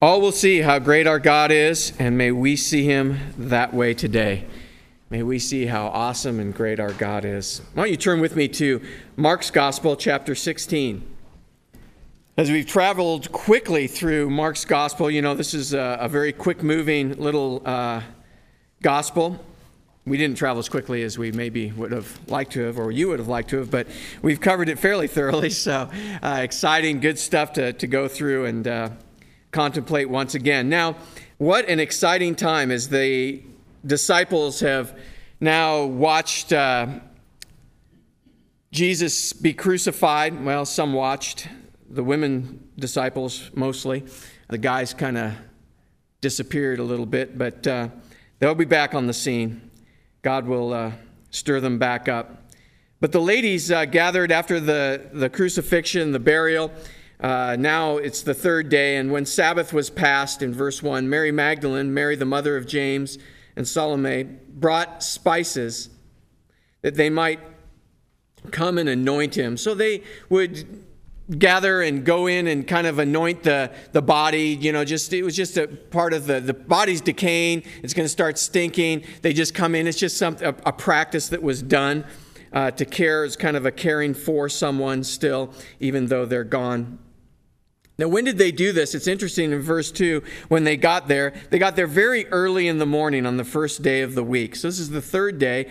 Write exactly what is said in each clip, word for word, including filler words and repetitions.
All will see how great our God is, and may we see him that way today. May we see how awesome and great our God is. Why don't you turn with me to Mark's Gospel, chapter sixteen. As we've traveled quickly through Mark's Gospel, you know, this is a, a very quick-moving little uh, gospel. We didn't travel as quickly as we maybe would have liked to have, or you would have liked to have, but we've covered it fairly thoroughly, so uh, exciting, good stuff to, to go through and uh, contemplate once again. Now, what an exciting time as the disciples have now watched uh, Jesus be crucified. Well, some watched. The women disciples mostly. The guys kind of disappeared a little bit, but uh, they'll be back on the scene. God will uh, stir them back up. But the ladies uh, gathered after the, the crucifixion, the burial. Uh, now it's the third day, and when Sabbath was passed, in verse one, Mary Magdalene, Mary the mother of James, and Salome brought spices that they might come and anoint him. So they would gather and go in and kind of anoint the, the body. You know, just it was just a part of the, the body's decaying. It's going to start stinking. They just come in. It's just some, a, a practice that was done uh, to care. It's kind of a caring for someone still, even though they're gone. Now, when did they do this? It's interesting in verse two, when they got there, they got there very early in the morning on the first day of the week. So this is the third day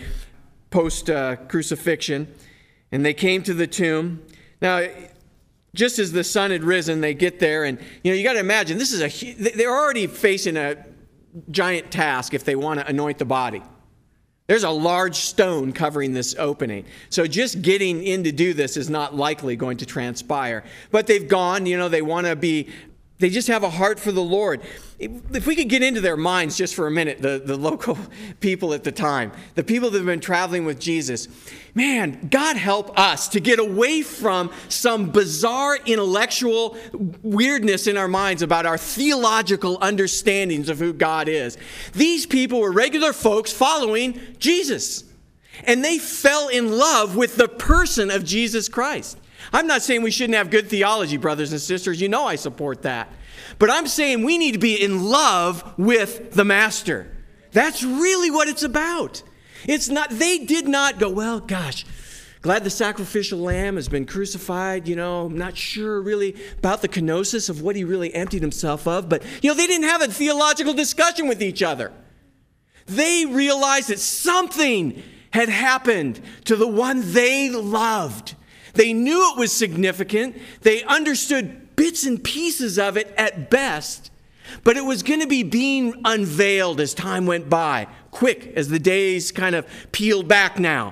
post-crucifixion, uh, and they came to the tomb. Now, just as the sun had risen, they get there, and you know, you got to imagine, this is a they're already facing a giant task if they want to anoint the body. There's a large stone covering this opening. So just getting in to do this is not likely going to transpire. But they've gone, you know, they want to be, they just have a heart for the Lord. If we could get into their minds just for a minute, the, the local people at the time, the people that have been traveling with Jesus, man, God help us to get away from some bizarre intellectual weirdness in our minds about our theological understandings of who God is. These people were regular folks following Jesus, and they fell in love with the person of Jesus Christ. I'm not saying we shouldn't have good theology, brothers and sisters. You know I support that. But I'm saying we need to be in love with the Master. That's really what it's about. It's not, they did not go, well, gosh, glad the sacrificial lamb has been crucified. You know, I'm not sure really about the kenosis of what he really emptied himself of. But, you know, they didn't have a theological discussion with each other. They realized that something had happened to the one they loved. They knew it was significant. They understood bits and pieces of it at best. But it was going to be being unveiled as time went by, quick as the days kind of peeled back now.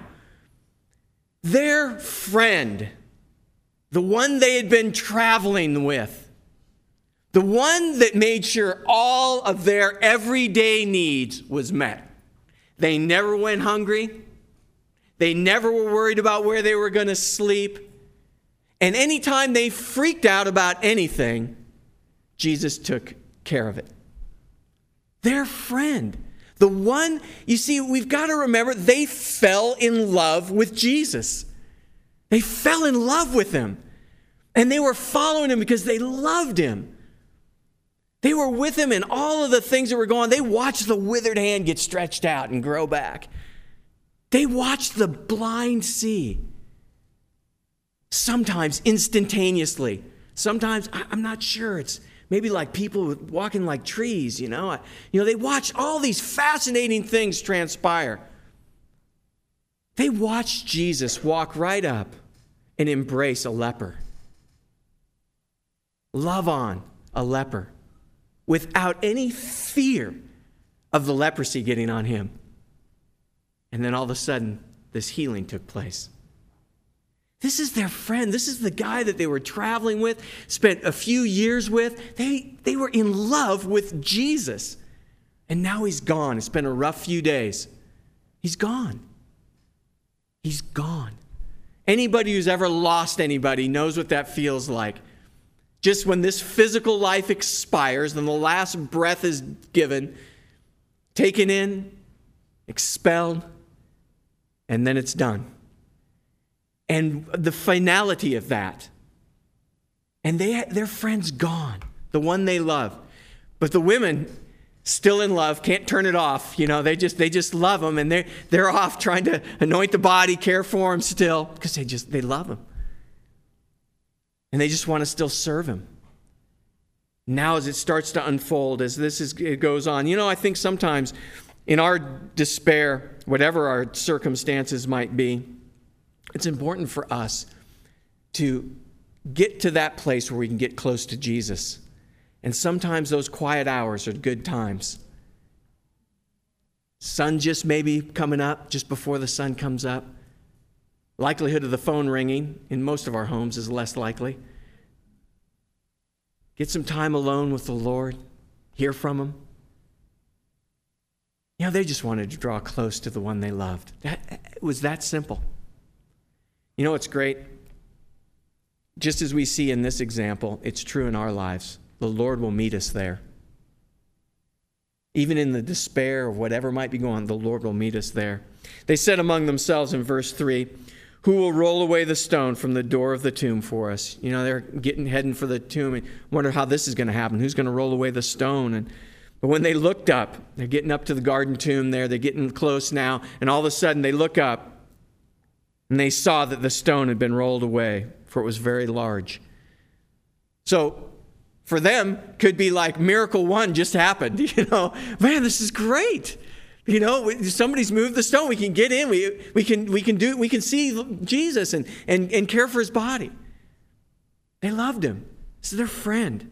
Their friend, the one they had been traveling with, the one that made sure all of their everyday needs was met. They never went hungry. They never were worried about where they were going to sleep. And anytime they freaked out about anything, Jesus took care of it. Their friend, the one, you see, we've got to remember, they fell in love with Jesus. They fell in love with him. And they were following him because they loved him. They were with him in all of the things that were going on. They watched the withered hand get stretched out and grow back. They watched the blind see. Sometimes instantaneously. Sometimes, I'm not sure. It's maybe like people walking like trees, you know. You know, they watched all these fascinating things transpire. They watched Jesus walk right up and embrace a leper. Love on a leper without any fear of the leprosy getting on him. And then all of a sudden, this healing took place. This is their friend. This is the guy that they were traveling with, spent a few years with. They, they were in love with Jesus. And now he's gone. It's been a rough few days. He's gone. He's gone. Anybody who's ever lost anybody knows what that feels like. Just when this physical life expires and the last breath is given, taken in, expelled, and then it's done. And the finality of that. And they, their friend's gone, the one they love. But the women, still in love, can't turn it off. You know, they just they just love him, and they're, they're off trying to anoint the body, care for him still, because they just, they love him. And they just want to still serve him. Now as it starts to unfold, as this is, it goes on, you know, I think sometimes in our despair, whatever our circumstances might be, it's important for us to get to that place where we can get close to Jesus. And sometimes those quiet hours are good times. Sun just maybe coming up, just before the sun comes up. Likelihood of the phone ringing in most of our homes is less likely. Get some time alone with the Lord. Hear from him. You know, they just wanted to draw close to the one they loved. That, it was that simple. You know what's great? Just as we see in this example, it's true in our lives. The Lord will meet us there. Even in the despair of whatever might be going on, the Lord will meet us there. They said among themselves in verse three, who will roll away the stone from the door of the tomb for us? You know, they're getting heading for the tomb and wonder how this is going to happen. Who's going to roll away the stone? And but when they looked up, they're getting up to the garden tomb there. They're getting close now. And all of a sudden they look up and they saw that the stone had been rolled away, for it was very large. So for them, could be like miracle one just happened. You know, man, this is great. You know, somebody's moved the stone. We can get in. We we can we can do. We can see Jesus and and and care for his body. They loved him. This is their friend.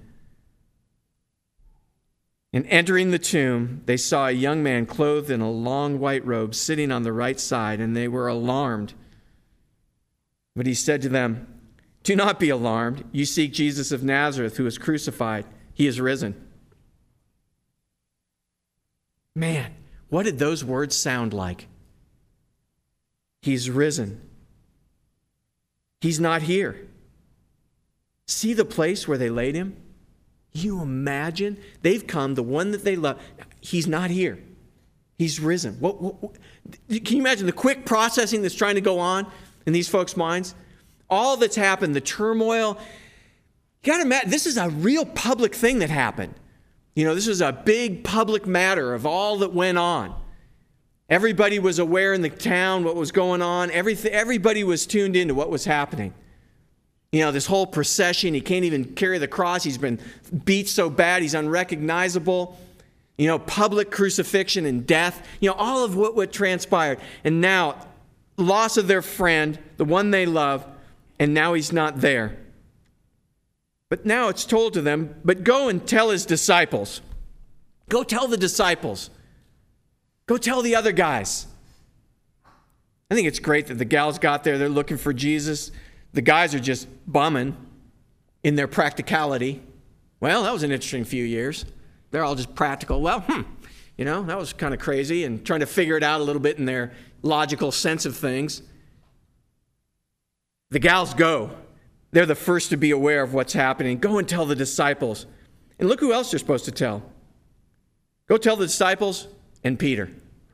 And entering the tomb, they saw a young man clothed in a long white robe sitting on the right side, and they were alarmed. But he said to them, do not be alarmed. You seek Jesus of Nazareth, who was crucified. He is risen. Man, what did those words sound like? He's risen. He's not here. See the place where they laid him? You imagine? They've come, the one that they love. He's not here. He's risen. What, what, what, can you imagine the quick processing that's trying to go on in these folks' minds? All that's happened, the turmoil. You got to imagine, this is a real public thing that happened. You know, this was a big public matter of all that went on. Everybody was aware in the town what was going on. Everything, everybody was tuned into what was happening. You know, this whole procession, he can't even carry the cross. He's been beat so bad, he's unrecognizable. You know, public crucifixion and death. You know, all of what, what transpired. And now, loss of their friend, the one they love, and now he's not there. But now it's told to them, but go and tell his disciples. Go tell the disciples. Go tell the other guys. I think it's great that the gals got there. They're looking for Jesus. The guys are just bumming in their practicality. Well, that was an interesting few years. They're all just practical. Well, hmm, you know, that was kind of crazy, and trying to figure it out a little bit in their logical sense of things. The gals go. They're the first to be aware of what's happening. Go and tell the disciples. And look who else they're supposed to tell. Go tell the disciples and Peter.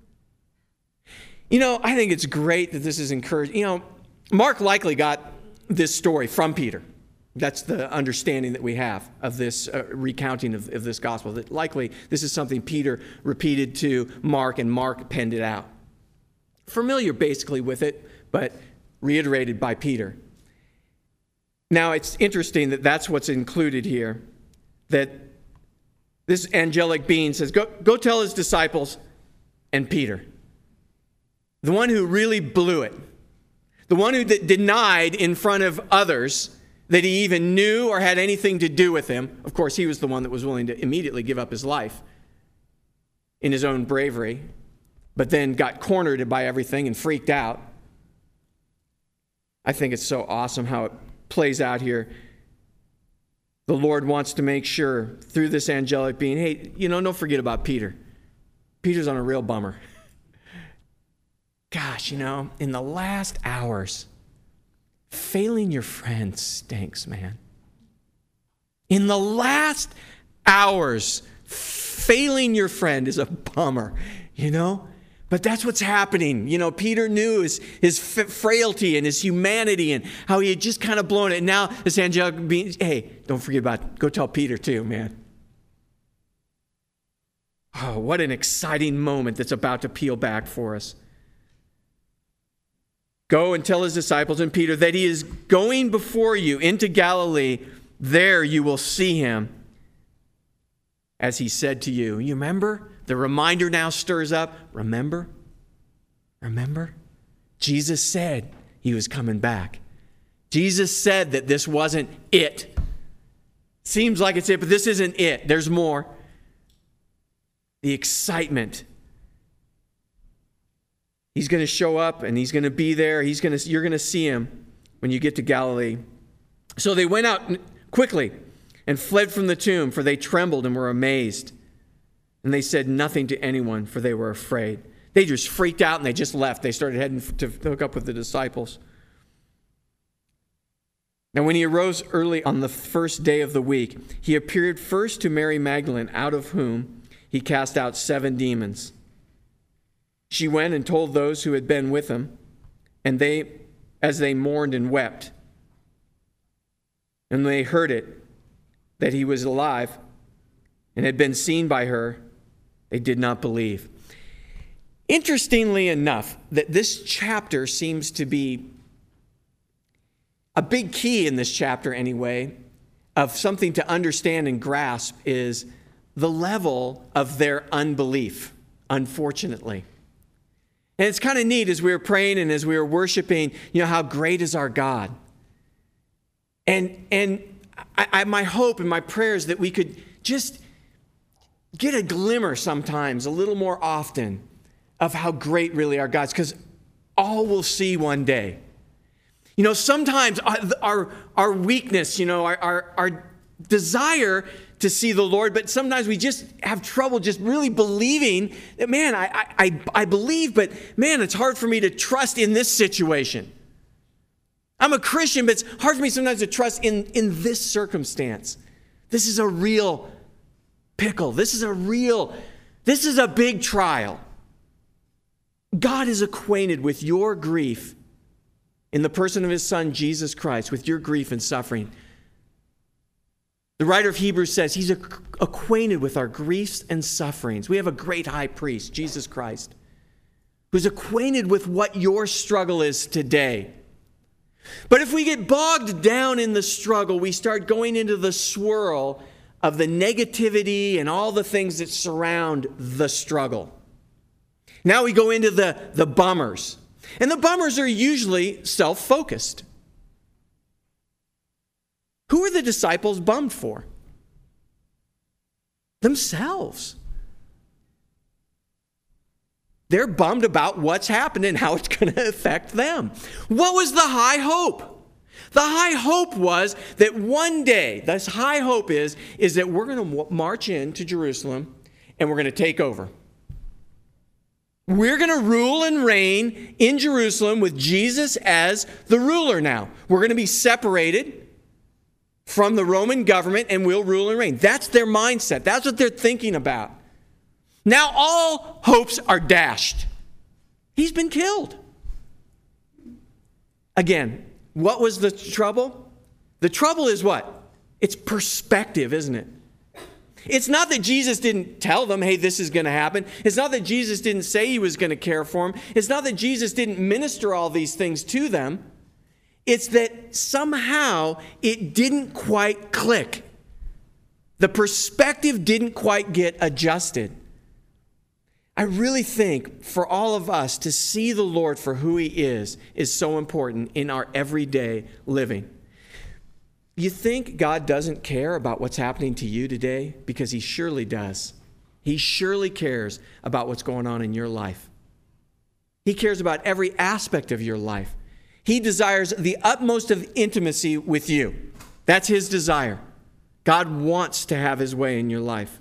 You know, I think it's great that this is encouraged. You know, Mark likely got this story from Peter. That's the understanding that we have of this uh, recounting of, of this gospel. That likely this is something Peter repeated to Mark, and Mark penned it out. Familiar basically with it, but reiterated by Peter. Now, it's interesting that that's what's included here, that this angelic being says, go, go tell his disciples and Peter. The one who really blew it. The one who d- denied in front of others that he even knew or had anything to do with him. Of course, he was the one that was willing to immediately give up his life in his own bravery, but then got cornered by everything and freaked out. I think it's so awesome how it plays out here. The Lord wants to make sure through this angelic being, hey, you know, don't forget about Peter. Peter's on a real bummer. Gosh, you know, in the last hours, failing your friend stinks, man. In the last hours, failing your friend is a bummer, you know? But that's what's happening. You know, Peter knew his, his frailty and his humanity and how he had just kind of blown it. And now this angelic being, hey, don't forget about it. Go tell Peter too, man. Oh, what an exciting moment that's about to peel back for us. Go and tell his disciples and Peter that he is going before you into Galilee. There you will see him, as he said to you. You remember? The reminder now stirs up. Remember? Remember? Jesus said he was coming back. Jesus said that this wasn't it. Seems like it's it, but this isn't it. There's more. The excitement. He's going to show up and he's going to be there. He's going to, you're going to see him when you get to Galilee. So they went out quickly and fled from the tomb, for they trembled and were amazed. And they said nothing to anyone, for they were afraid. They just freaked out and they just left. They started heading to hook up with the disciples. Now, when he arose early on the first day of the week, he appeared first to Mary Magdalene, out of whom he cast out seven demons. She went and told those who had been with him, and they, as they mourned and wept, and they heard it, that he was alive and had been seen by her, they did not believe. Interestingly enough, that this chapter seems to be a big key in this chapter anyway, of something to understand and grasp is the level of their unbelief, unfortunately. And it's kind of neat as we were praying and as we were worshiping, you know, how great is our God. And and I, I, my hope and my prayer is that we could just get a glimmer sometimes, a little more often, of how great really our God is. Because all we'll see one day. You know, sometimes our, our, our weakness, you know, our, our, our desire to see the Lord, but sometimes we just have trouble just really believing that, man, I, I, I believe, but man, it's hard for me to trust in this situation. I'm a Christian, but it's hard for me sometimes to trust in, in this circumstance. This is a real pickle. This is a real, this is a big trial. God is acquainted with your grief in the person of his Son, Jesus Christ, with your grief and suffering. The writer of Hebrews says he's acquainted with our griefs and sufferings. We have a great high priest, Jesus Christ, who's acquainted with what your struggle is today. But if we get bogged down in the struggle, we start going into the swirl of the negativity and all the things that surround the struggle. Now we go into the, the bummers. And the bummers are usually self-focused. Who are the disciples bummed for? Themselves. They're bummed about what's happened and how it's going to affect them. What was the high hope? The high hope was that one day, this high hope is, is that we're going to march into Jerusalem and we're going to take over. We're going to rule and reign in Jerusalem with Jesus as the ruler now. We're going to be separated from the Roman government and we'll rule and reign. That's their mindset. That's what they're thinking about. Now all hopes are dashed. He's been killed. Again, what was the trouble? The trouble is what? It's perspective, isn't it? It's not that Jesus didn't tell them, hey, this is going to happen. It's not that Jesus didn't say he was going to care for them. It's not that Jesus didn't minister all these things to them. It's that somehow it didn't quite click. The perspective didn't quite get adjusted. I really think for all of us to see the Lord for who he is is so important in our everyday living. You think God doesn't care about what's happening to you today? Because he surely does. He surely cares about what's going on in your life. He cares about every aspect of your life. He desires the utmost of intimacy with you. That's his desire. God wants to have his way in your life.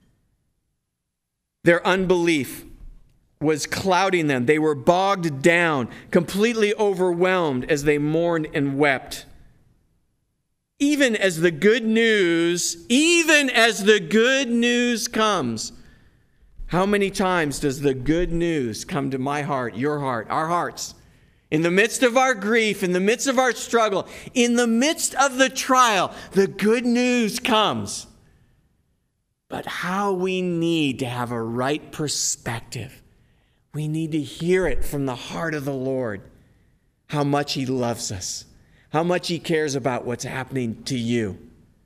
Their unbelief was clouding them. They were bogged down, completely overwhelmed as they mourned and wept. Even as the good news, even as the good news comes, how many times does the good news come to my heart, your heart, our hearts? In the midst of our grief, in the midst of our struggle, in the midst of the trial, the good news comes. But how we need to have a right perspective. We need to hear it from the heart of the Lord. How much he loves us. How much he cares about what's happening to you.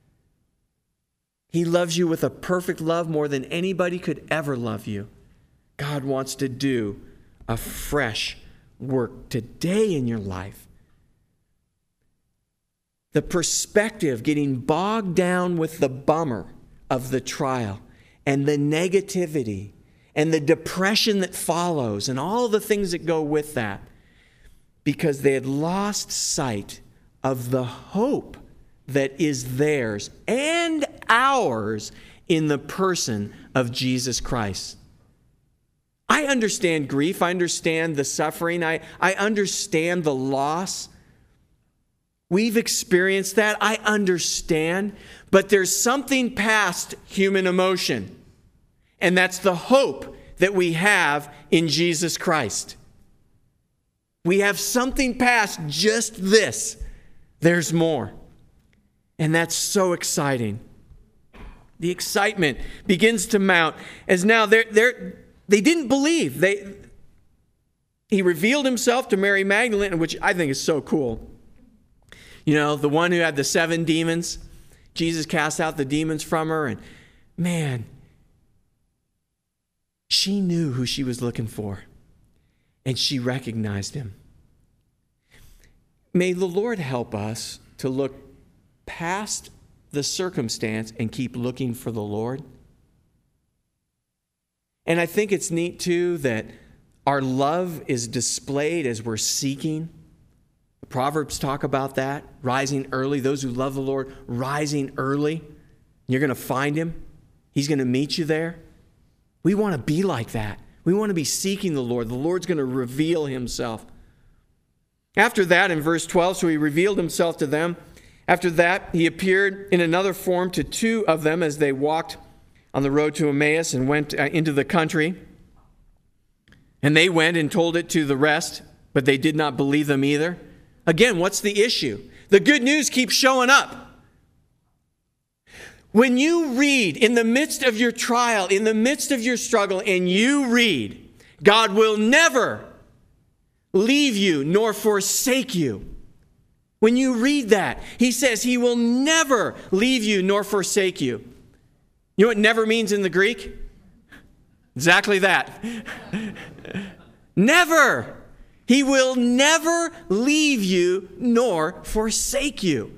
He loves you with a perfect love more than anybody could ever love you. God wants to do a fresh work today in your life. The perspective, getting bogged down with the bummer of the trial and the negativity and the depression that follows and all the things that go with that, because they had lost sight of the hope that is theirs and ours in the person of Jesus Christ. I understand grief. I understand the suffering. I, I understand the loss. We've experienced that. I understand. But there's something past human emotion. And that's the hope that we have in Jesus Christ. We have something past just this. There's more. And that's so exciting. The excitement begins to mount as now they're, they're, they didn't believe. They, he revealed himself to Mary Magdalene, which I think is so cool. You know, the one who had the seven demons. Jesus cast out the demons from her. And man, she knew who she was looking for. And she recognized him. May the Lord help us to look past the circumstance and keep looking for the Lord. And I think it's neat too that our love is displayed as we're seeking. The Proverbs talk about that, rising early. Those who love the Lord, rising early. You're going to find him. He's going to meet you there. We want to be like that. We want to be seeking the Lord. The Lord's going to reveal himself. After that, in verse twelve, so he revealed himself to them. After that, he appeared in another form to two of them as they walked on the road to Emmaus and went into the country. And they went and told it to the rest, but they did not believe them either. Again, what's the issue? The good news keeps showing up. When you read in the midst of your trial, in the midst of your struggle, and you read, God will never leave you nor forsake you. When you read that, he says he will never leave you nor forsake you. You know what never means in the Greek? Exactly that. Never. He will never leave you nor forsake you.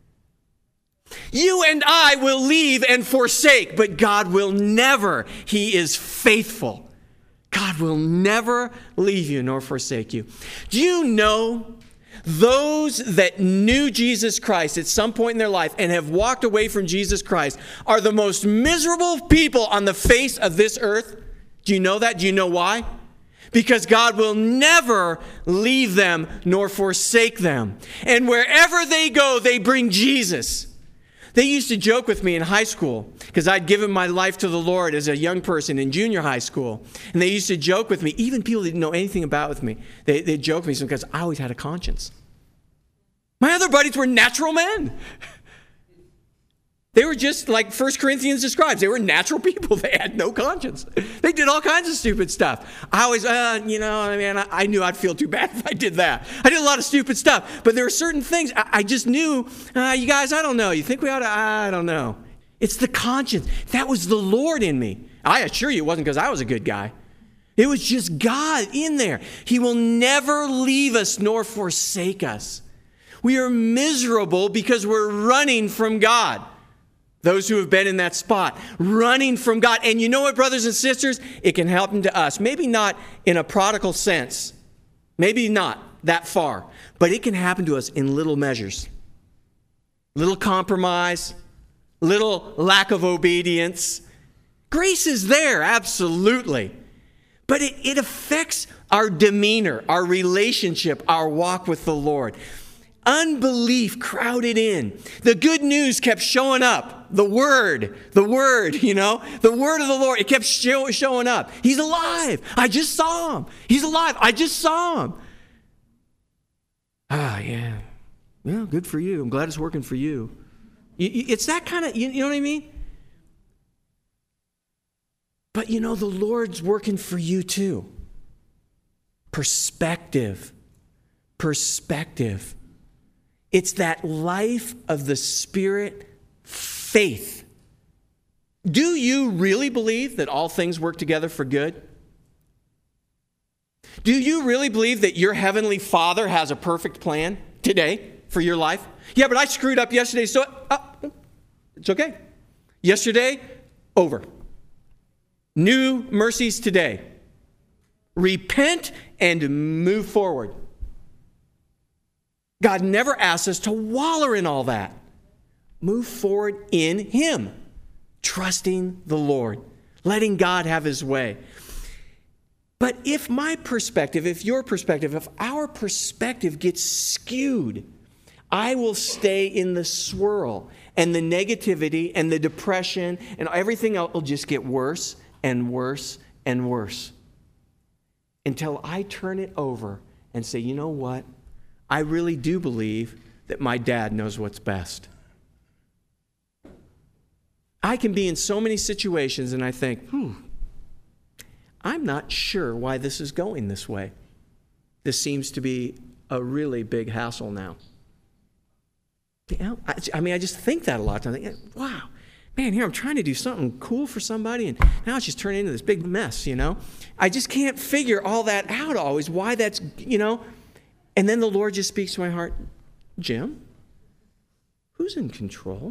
You and I will leave and forsake, but God will never. He is faithful. God will never leave you nor forsake you. Do you know those that knew Jesus Christ at some point in their life and have walked away from Jesus Christ are the most miserable people on the face of this earth? Do you know that? Do you know why? Because God will never leave them nor forsake them. And wherever they go, they bring Jesus. They used to joke with me in high school because I'd given my life to the Lord as a young person in junior high school. And they used to joke with me, even people that didn't know anything about with me. They, they'd joke with me because I always had a conscience. My other buddies were natural men. They were just like First Corinthians describes. They were natural people. They had no conscience. They did all kinds of stupid stuff. I always, uh, you know, I mean, I, I knew I'd feel too bad if I did that. I did a lot of stupid stuff. But there were certain things I, I just knew, uh, you guys, I don't know. You think we ought to? I don't know. It's the conscience. That was the Lord in me. I assure you it wasn't because I was a good guy. It was just God in there. He will never leave us nor forsake us. We are miserable because we're running from God. Those who have been in that spot, running from God. And you know what, brothers and sisters? It can happen to us. Maybe not in a prodigal sense. Maybe not that far. But it can happen to us in little measures. Little compromise. Little lack of obedience. Grace is there, absolutely. But it, it affects our demeanor, our relationship, our walk with the Lord. Unbelief crowded in. The good news kept showing up. The word, the word, you know, the word of the Lord, it kept show, showing up. He's alive. I just saw him. He's alive. I just saw him. Ah, yeah. Yeah, good for you. I'm glad it's working for you. It's that kind of, you know what I mean? But you know, the Lord's working for you too. Perspective. Perspective. It's that life of the Spirit faith. Do you really believe that all things work together for good? Do you really believe that your heavenly Father has a perfect plan today for your life? Yeah, but I screwed up yesterday, so uh, it's okay. Yesterday, over. New mercies today. Repent and move forward. God never asks us to wallow in all that. Move forward in Him, trusting the Lord, letting God have His way. But if my perspective, if your perspective, if our perspective gets skewed, I will stay in the swirl, and the negativity and the depression and everything else will just get worse and worse and worse until I turn it over and say, you know what? I really do believe that my dad knows what's best. I can be in so many situations and I think, hmm, I'm not sure why this is going this way. This seems to be a really big hassle now. You know, I, I mean, I just think that a lot of times. Wow, man, here I'm trying to do something cool for somebody, and now it's just turning into this big mess, you know? I just can't figure all that out always, why that's, you know? And then the Lord just speaks to my heart, Jim, who's in control?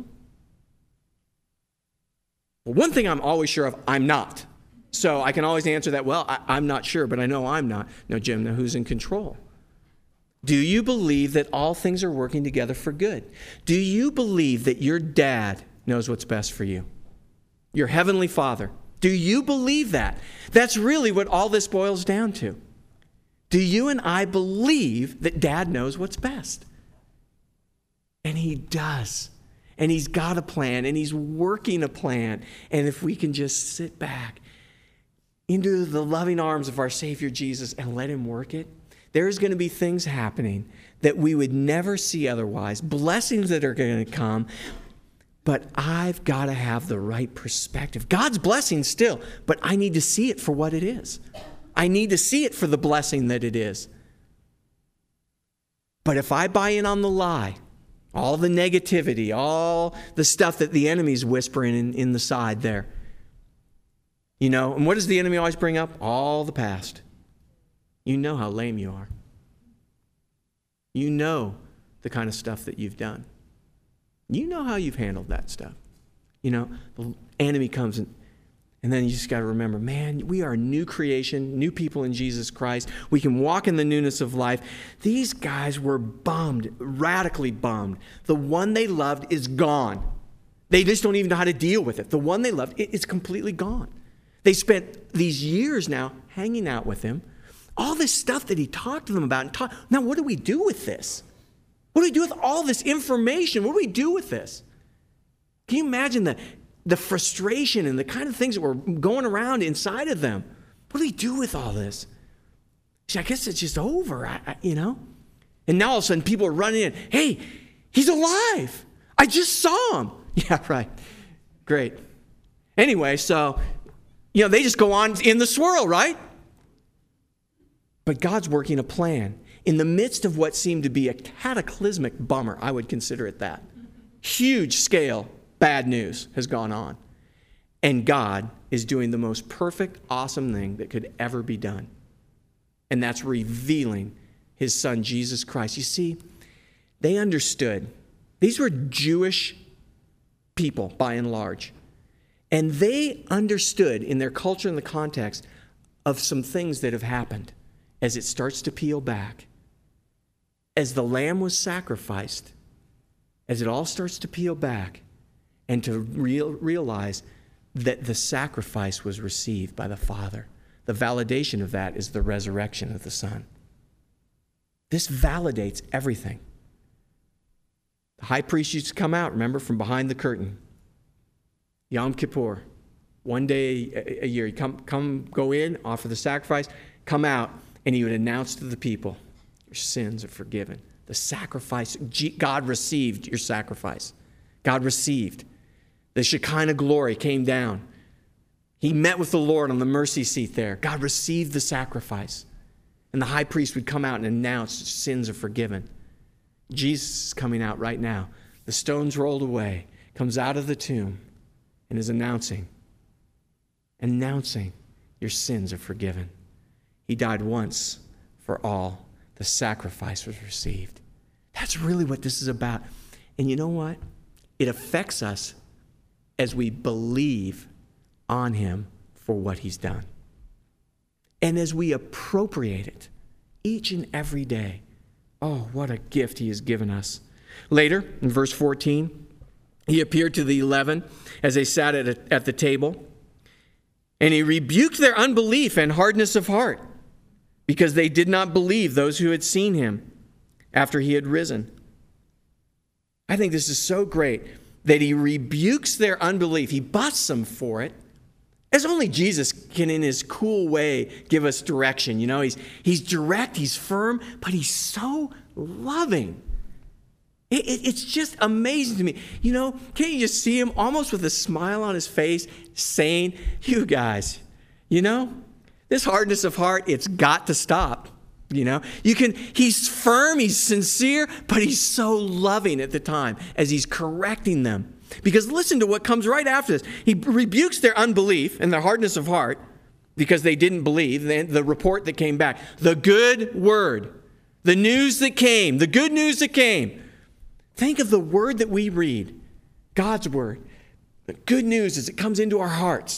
Well, one thing I'm always sure of, I'm not. So I can always answer that, well, I, I'm not sure, but I know I'm not. No, Jim, now who's in control? Do you believe that all things are working together for good? Do you believe that your dad knows what's best for you? Your heavenly Father. Do you believe that? That's really what all this boils down to. Do you and I believe that Dad knows what's best? And He does. And He's got a plan, and He's working a plan. And if we can just sit back into the loving arms of our Savior Jesus and let Him work it, there's going to be things happening that we would never see otherwise, blessings that are going to come, but I've got to have the right perspective. God's blessing still, but I need to see it for what it is. I need to see it for the blessing that it is. But if I buy in on the lie, all the negativity, all the stuff that the enemy's whispering in, in the side there, you know, and what does the enemy always bring up? All the past. You know how lame you are. You know the kind of stuff that you've done. You know how you've handled that stuff. You know, the enemy comes and And then you just got to remember, man, we are a new creation, new people in Jesus Christ. We can walk in the newness of life. These guys were bummed, radically bummed. The one they loved is gone. They just don't even know how to deal with it. The one they loved is completely gone. They spent these years now hanging out with him. All this stuff that he talked to them about. And talk, now, what do we do with this? What do we do with all this information? What do we do with this? Can you imagine the, the frustration and the kind of things that were going around inside of them? What do we do with all this? See, I guess it's just over, I, I, you know? And now all of a sudden people are running in. Hey, he's alive. I just saw him. Yeah, right. Great. Anyway, so, you know, they just go on in the swirl, right? But God's working a plan. In the midst of what seemed to be a cataclysmic bummer, I would consider it that. Huge scale bad news has gone on. And God is doing the most perfect, awesome thing that could ever be done. And that's revealing His Son, Jesus Christ. You see, they understood. These were Jewish people, by and large. And they understood in their culture and the context of some things that have happened as it starts to peel back. As the lamb was sacrificed, as it all starts to peel back, and to real, realize that the sacrifice was received by the Father. The validation of that is the resurrection of the Son. This validates everything. The high priest used to come out, remember, from behind the curtain. Yom Kippur, one day a, a year. He'd come, come, go in, offer the sacrifice, come out, and he would announce to the people, your sins are forgiven. The sacrifice, God received your sacrifice. God received. The Shekinah glory came down. He met with the Lord on the mercy seat there. God received the sacrifice. And the high priest would come out and announce sins are forgiven. Jesus is coming out right now. The stone's rolled away, comes out of the tomb, and is announcing, announcing your sins are forgiven. He died once for all. The sacrifice was received. That's really what this is about. And you know what? It affects us as we believe on him for what he's done. And as we appropriate it each and every day, oh, what a gift he has given us. Later, in verse fourteen, he appeared to the eleven as they sat at, a, at the table, and he rebuked their unbelief and hardness of heart because they did not believe those who had seen him after he had risen. I think this is so great that he rebukes their unbelief. He busts them for it. As only Jesus can, in his cool way, give us direction. You know, he's, he's direct, he's firm, but he's so loving. It, it, it's just amazing to me. You know, can't you just see him almost with a smile on his face saying, you guys, you know, this hardness of heart, it's got to stop. You know, you can, he's firm, he's sincere, but he's so loving at the time as he's correcting them. Because listen to what comes right after this. He rebukes their unbelief and their hardness of heart because they didn't believe the report that came back. The good word, the news that came, the good news that came. Think of the word that we read, God's word. The good news as it comes into our hearts.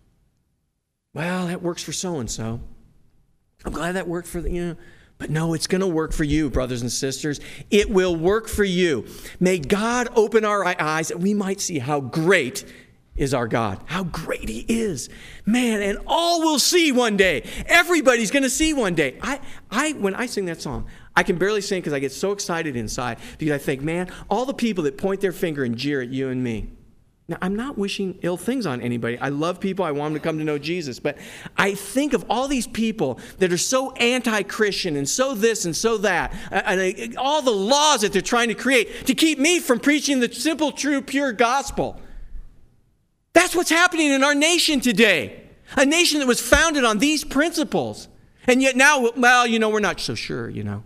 Well, that works for so-and-so. I'm glad that worked for the, you know. But no, it's going to work for you, brothers and sisters. It will work for you. May God open our eyes that we might see how great is our God. How great he is. Man, and all will see one day. Everybody's going to see one day. I, I, when I sing that song, I can barely sing because I get so excited inside because I think, man, all the people that point their finger and jeer at you and me. Now, I'm not wishing ill things on anybody. I love people. I want them to come to know Jesus. But I think of all these people that are so anti-Christian and so this and so that, and all the laws that they're trying to create to keep me from preaching the simple, true, pure gospel. That's what's happening in our nation today. A nation that was founded on these principles. And yet now, well, you know, we're not so sure, you know.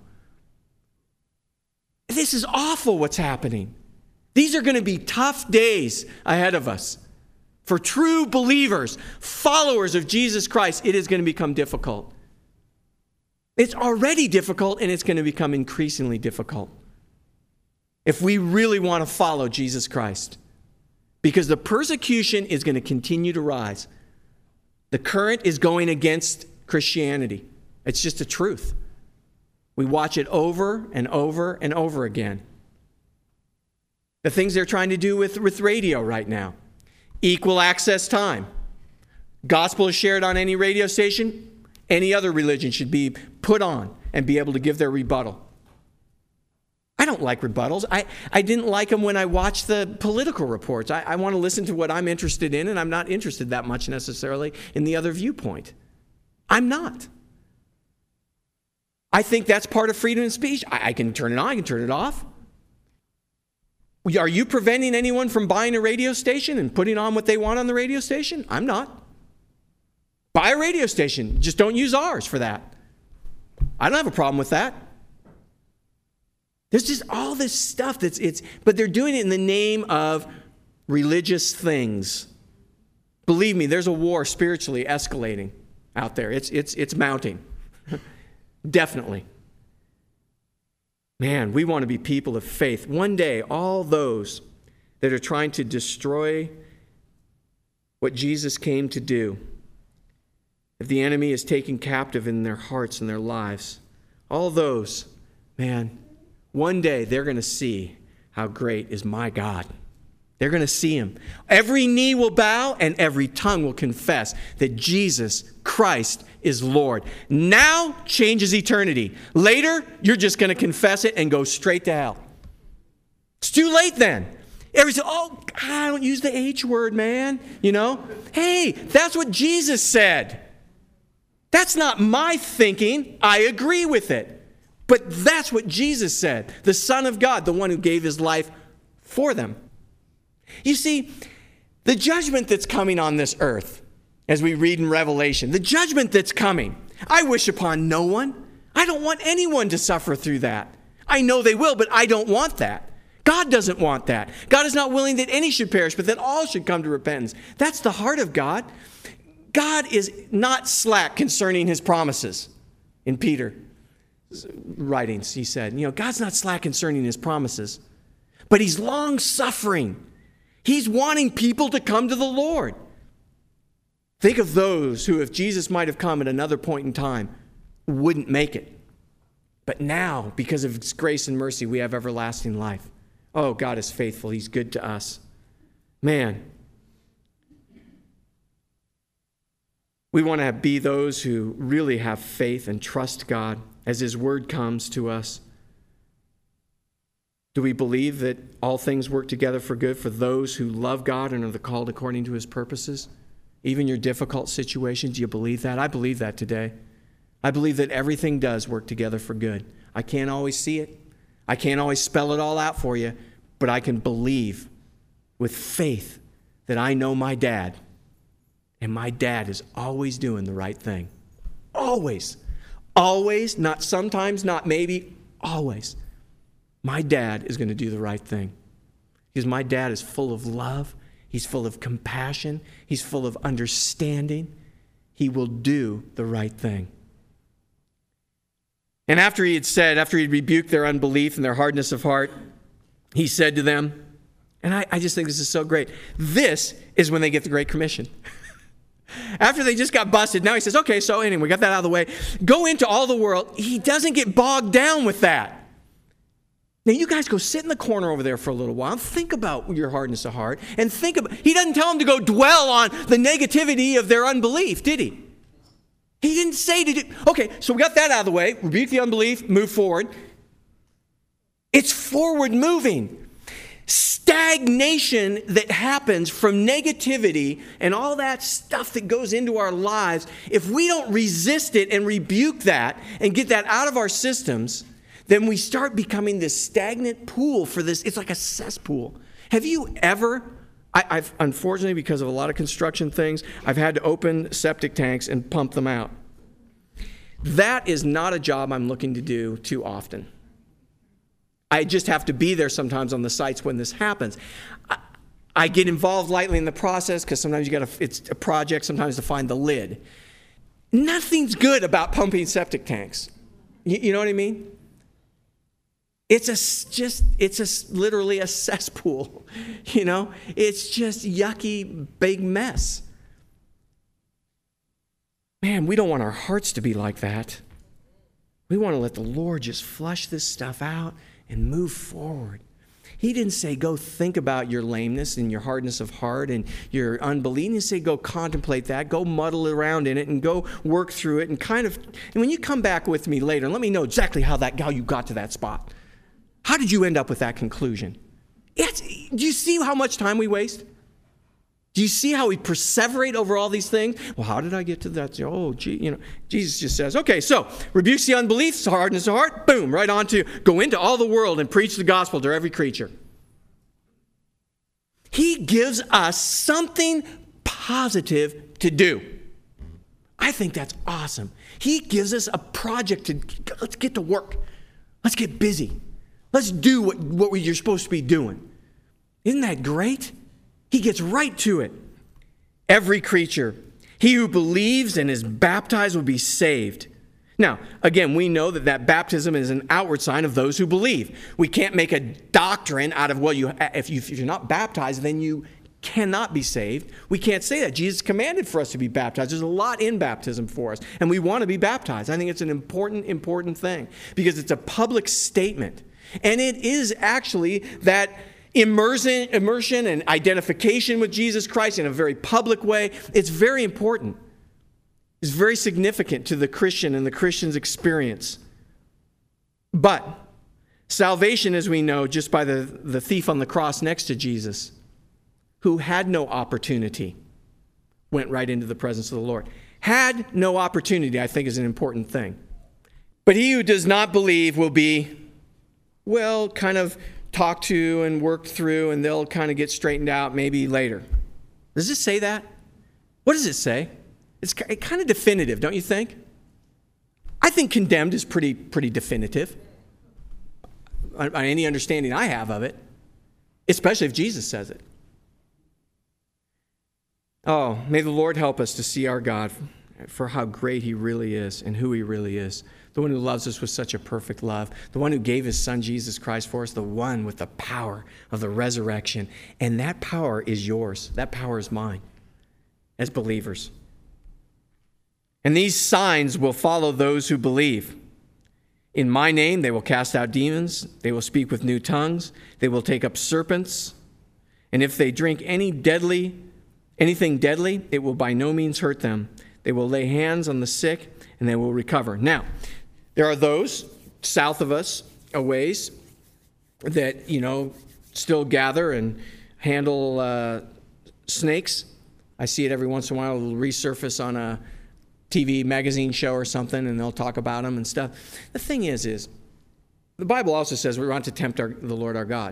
This is awful what's happening. These are going to be tough days ahead of us. For true believers, followers of Jesus Christ, it is going to become difficult. It's already difficult, and it's going to become increasingly difficult if we really want to follow Jesus Christ. Because the persecution is going to continue to rise. The current is going against Christianity. It's just a truth. We watch it over and over and over again. The things they're trying to do with, with radio right now. Equal access time. Gospel is shared on any radio station. Any other religion should be put on and be able to give their rebuttal. I don't like rebuttals. I, I didn't like them when I watched the political reports. I, I want to listen to what I'm interested in, and I'm not interested that much necessarily in the other viewpoint. I'm not. I think that's part of freedom of speech. I, I can turn it on, I can turn it off. Are you preventing anyone from buying a radio station and putting on what they want on the radio station? I'm not. Buy a radio station. Just don't use ours for that. I don't have a problem with that. There's just all this stuff that's, it's, but they're doing it in the name of religious things. Believe me, there's a war spiritually escalating out there. It's, it's, it's mounting. Definitely. Man, we want to be people of faith. One day, all those that are trying to destroy what Jesus came to do, if the enemy is taken captive in their hearts and their lives, all those, man, one day they're going to see how great is my God. They're going to see him. Every knee will bow and every tongue will confess that Jesus Christ is Lord. Now changes eternity. Later, you're just going to confess it and go straight to hell. It's too late then. Everybody says, oh, I don't use the H word, man. You know? Hey, that's what Jesus said. That's not my thinking. I agree with it. But that's what Jesus said. The Son of God, the one who gave his life for them. You see, the judgment that's coming on this earth as we read in Revelation, the judgment that's coming. I wish upon no one. I don't want anyone to suffer through that. I know they will, but I don't want that. God doesn't want that. God is not willing that any should perish, but that all should come to repentance. That's the heart of God. God is not slack concerning his promises. In Peter's writings, he said, you know, God's not slack concerning his promises, but he's long-suffering. He's wanting people to come to the Lord. Think of those who, if Jesus might have come at another point in time, wouldn't make it. But now, because of his grace and mercy, we have everlasting life. Oh, God is faithful. He's good to us. Man, we want to be those who really have faith and trust God as his word comes to us. Do we believe that all things work together for good for those who love God and are the called according to his purposes? Even your difficult situations, do you believe that? I believe that today. I believe that everything does work together for good. I can't always see it. I can't always spell it all out for you, but I can believe with faith that I know my dad, and my dad is always doing the right thing. Always. Always, not sometimes, not maybe, always. My dad is going to do the right thing because my dad is full of love. He's full of compassion. He's full of understanding. He will do the right thing. And after he had said, after he had rebuked their unbelief and their hardness of heart, he said to them, and I, I just think this is so great, this is when they get the Great Commission. After they just got busted, now he says, okay, so anyway, we got that out of the way. Go into all the world. He doesn't get bogged down with that. Now, you guys go sit in the corner over there for a little while. Think about your hardness of heart. And think about, he doesn't tell them to go dwell on the negativity of their unbelief, did he? He didn't say to do, okay, so we got that out of the way. Rebuke the unbelief, move forward. It's forward moving. Stagnation that happens from negativity and all that stuff that goes into our lives, if we don't resist it and rebuke that and get that out of our systems, then we start becoming this stagnant pool for this. It's like a cesspool. Have you ever, I, I've unfortunately, because of a lot of construction things, I've had to open septic tanks and pump them out. That is not a job I'm looking to do too often. I just have to be there sometimes on the sites when this happens. I, I get involved lightly in the process because sometimes you got to, it's a project sometimes to find the lid. Nothing's good about pumping septic tanks. You, you know what I mean? It's a just, it's a, literally a cesspool, you know? It's just yucky, big mess. Man, we don't want our hearts to be like that. We want to let the Lord just flush this stuff out and move forward. He didn't say, go think about your lameness and your hardness of heart and your unbelief. He didn't say, go contemplate that, go muddle around in it and go work through it and kind of, and when you come back with me later, let me know exactly how that, how you got to that spot. How did you end up with that conclusion? It's, do you see how much time we waste? Do you see how we perseverate over all these things? Well, how did I get to that? Oh, gee, you know, Jesus just says, okay, so rebukes the unbelief, hardness of heart, boom, right on to go into all the world and preach the gospel to every creature. He gives us something positive to do. I think that's awesome. He gives us a project to, let's get to work. Let's get busy. Let's do what, what you're supposed to be doing. Isn't that great? He gets right to it. Every creature, he who believes and is baptized will be saved. Now, again, we know that that baptism is an outward sign of those who believe. We can't make a doctrine out of, well, you, if, you, if you're not baptized, then you cannot be saved. We can't say that. Jesus commanded for us to be baptized. There's a lot in baptism for us, and we want to be baptized. I think it's an important, important thing because it's a public statement. And it is actually that immersion, immersion and identification with Jesus Christ in a very public way. It's very important. It's very significant to the Christian and the Christian's experience. But salvation, as we know, just by the, the thief on the cross next to Jesus, who had no opportunity, went right into the presence of the Lord. Had no opportunity, I think, is an important thing. But he who does not believe will be, well, kind of talked to and worked through, and they'll kind of get straightened out maybe later. Does it say that? What does it say? It's kind of definitive, don't you think? I think condemned is pretty, pretty definitive on, on any understanding I have of it, especially if Jesus says it. Oh, may the Lord help us to see our God for how great he really is and who he really is. The one who loves us with such a perfect love. The one who gave his son Jesus Christ for us. The one with the power of the resurrection. And that power is yours. That power is mine as believers. And these signs will follow those who believe. In my name they will cast out demons. They will speak with new tongues. They will take up serpents. And if they drink any deadly, anything deadly, it will by no means hurt them. They will lay hands on the sick and they will recover. Now, there are those south of us a ways that, you know, still gather and handle uh, snakes. I see it every once in a while. It'll resurface on a T V magazine show or something, and they'll talk about them and stuff. The thing is, is the Bible also says we want to tempt our, the Lord our God.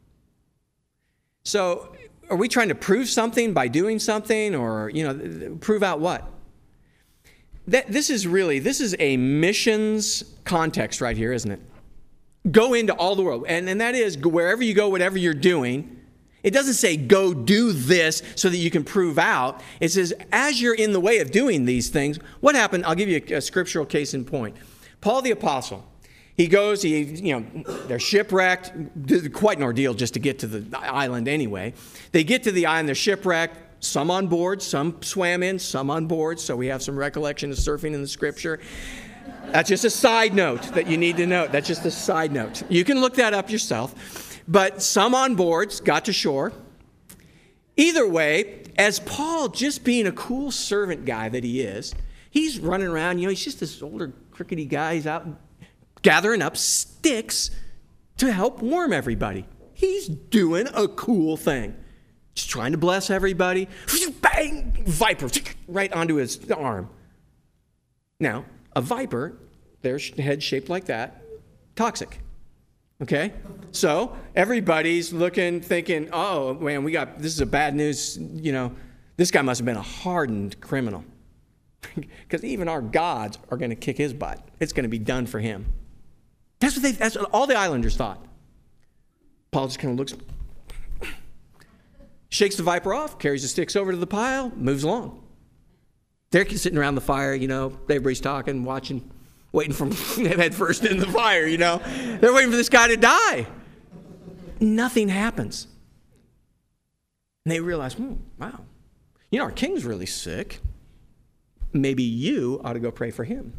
So are we trying to prove something by doing something, or, you know, prove out what? That, this is really, this is a missions context right here, isn't it? Go into all the world. And, and that is, wherever you go, whatever you're doing, it doesn't say go do this so that you can prove out. It says as you're in the way of doing these things, what happened? I'll give you a, a scriptural case in point. Paul the Apostle, he goes, he, you know, they're shipwrecked. Quite an ordeal just to get to the island anyway. They get to the island, they're shipwrecked. Some on board, some swam in, some on board. So we have some recollection of surfing in the scripture. That's just a side note that you need to know. That's just a side note. You can look that up yourself. But some on boards got to shore. Either way, as Paul, just being a cool servant guy that he is, he's running around, you know, he's just this older, crickety guy. He's out gathering up sticks to help warm everybody. He's doing a cool thing. Just trying to bless everybody. Bang! Viper right onto his arm. Now, a viper, their head shaped like that, toxic. Okay? So everybody's looking, thinking, oh, man, we got, this is a bad news. You know, this guy must have been a hardened criminal. Because even our gods are going to kick his butt. It's going to be done for him. That's what they, that's what all the islanders thought. Paul just kind of looks, shakes the viper off, carries the sticks over to the pile, moves along. They're sitting around the fire, you know, everybody's talking, watching, waiting for him head first in the fire, you know. They're waiting for this guy to die. Nothing happens. And they realize, hmm, wow, you know, our king's really sick. Maybe you ought to go pray for him.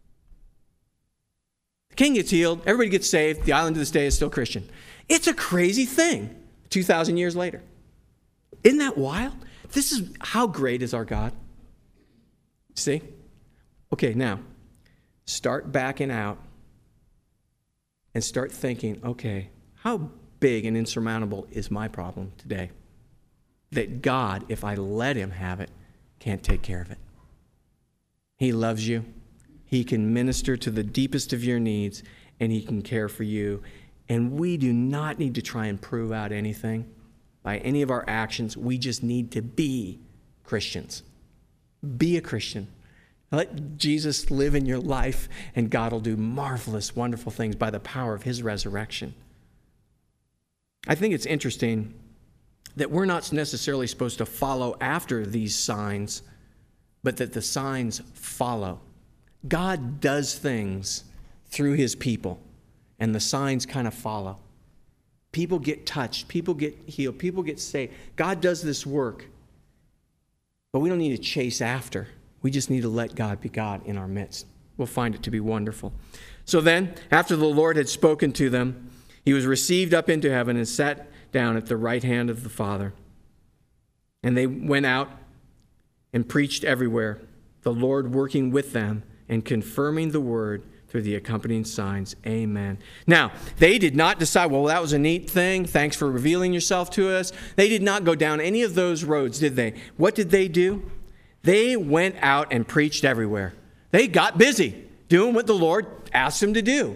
The king gets healed, everybody gets saved, the island to this day is still Christian. It's a crazy thing two thousand years later. Isn't that wild? This is how great is our God. See? Okay, now, start backing out and start thinking, okay, how big and insurmountable is my problem today? That God, if I let him have it, can't take care of it. He loves you. He can minister to the deepest of your needs, and he can care for you. And we do not need to try and prove out anything by any of our actions. We just need to be Christians. Be a Christian. Let Jesus live in your life, and God will do marvelous, wonderful things by the power of his resurrection. I think it's interesting that we're not necessarily supposed to follow after these signs, but that the signs follow. God does things through his people, and the signs kind of follow. People get touched. People get healed. People get saved. God does this work, but we don't need to chase after. We just need to let God be God in our midst. We'll find it to be wonderful. So then, after the Lord had spoken to them, he was received up into heaven and sat down at the right hand of the Father. And they went out and preached everywhere, the Lord working with them and confirming the word through the accompanying signs. Amen. Now, they did not decide, well, that was a neat thing. Thanks for revealing yourself to us. They did not go down any of those roads, did they? What did they do? They went out and preached everywhere. They got busy doing what the Lord asked them to do.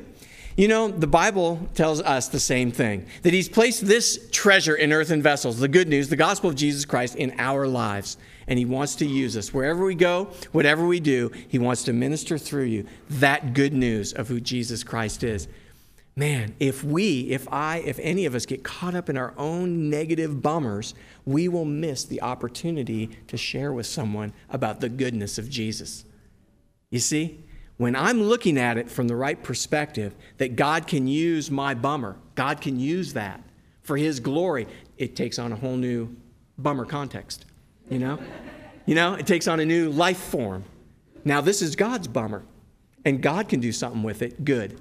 You know, the Bible tells us the same thing, that he's placed this treasure in earthen vessels, the good news, the gospel of Jesus Christ, in our lives. And he wants to use us. Wherever we go, whatever we do, he wants to minister through you that good news of who Jesus Christ is. Man, if we, if I, if any of us get caught up in our own negative bummers, we will miss the opportunity to share with someone about the goodness of Jesus. You see, when I'm looking at it from the right perspective, that God can use my bummer, God can use that for his glory, it takes on a whole new bummer context, you know? You know, it takes on a new life form. Now, this is God's bummer, and God can do something with it good.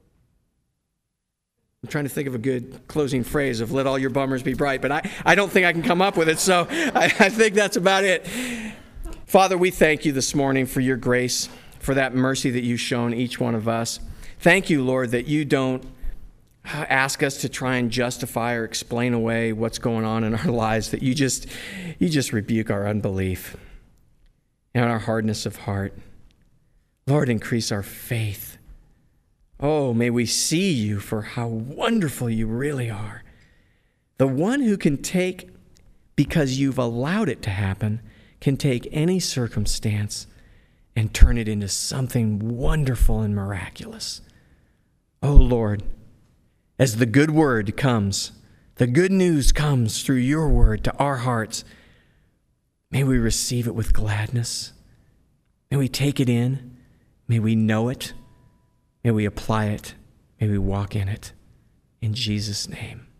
I'm trying to think of a good closing phrase of let all your bummers be bright, but I, I don't think I can come up with it, so I, I think that's about it. Father, we thank you this morning for your grace, for that mercy that you've shown each one of us. Thank you, Lord, that you don't ask us to try and justify or explain away what's going on in our lives, that you just, you just rebuke our unbelief and our hardness of heart. Lord, increase our faith. Oh, may we see you for how wonderful you really are. The one who can take, because you've allowed it to happen, can take any circumstance and turn it into something wonderful and miraculous. Oh, Lord, as the good word comes, the good news comes through your word to our hearts, may we receive it with gladness. May we take it in. May we know it. May we apply it. May we walk in it. In Jesus' name.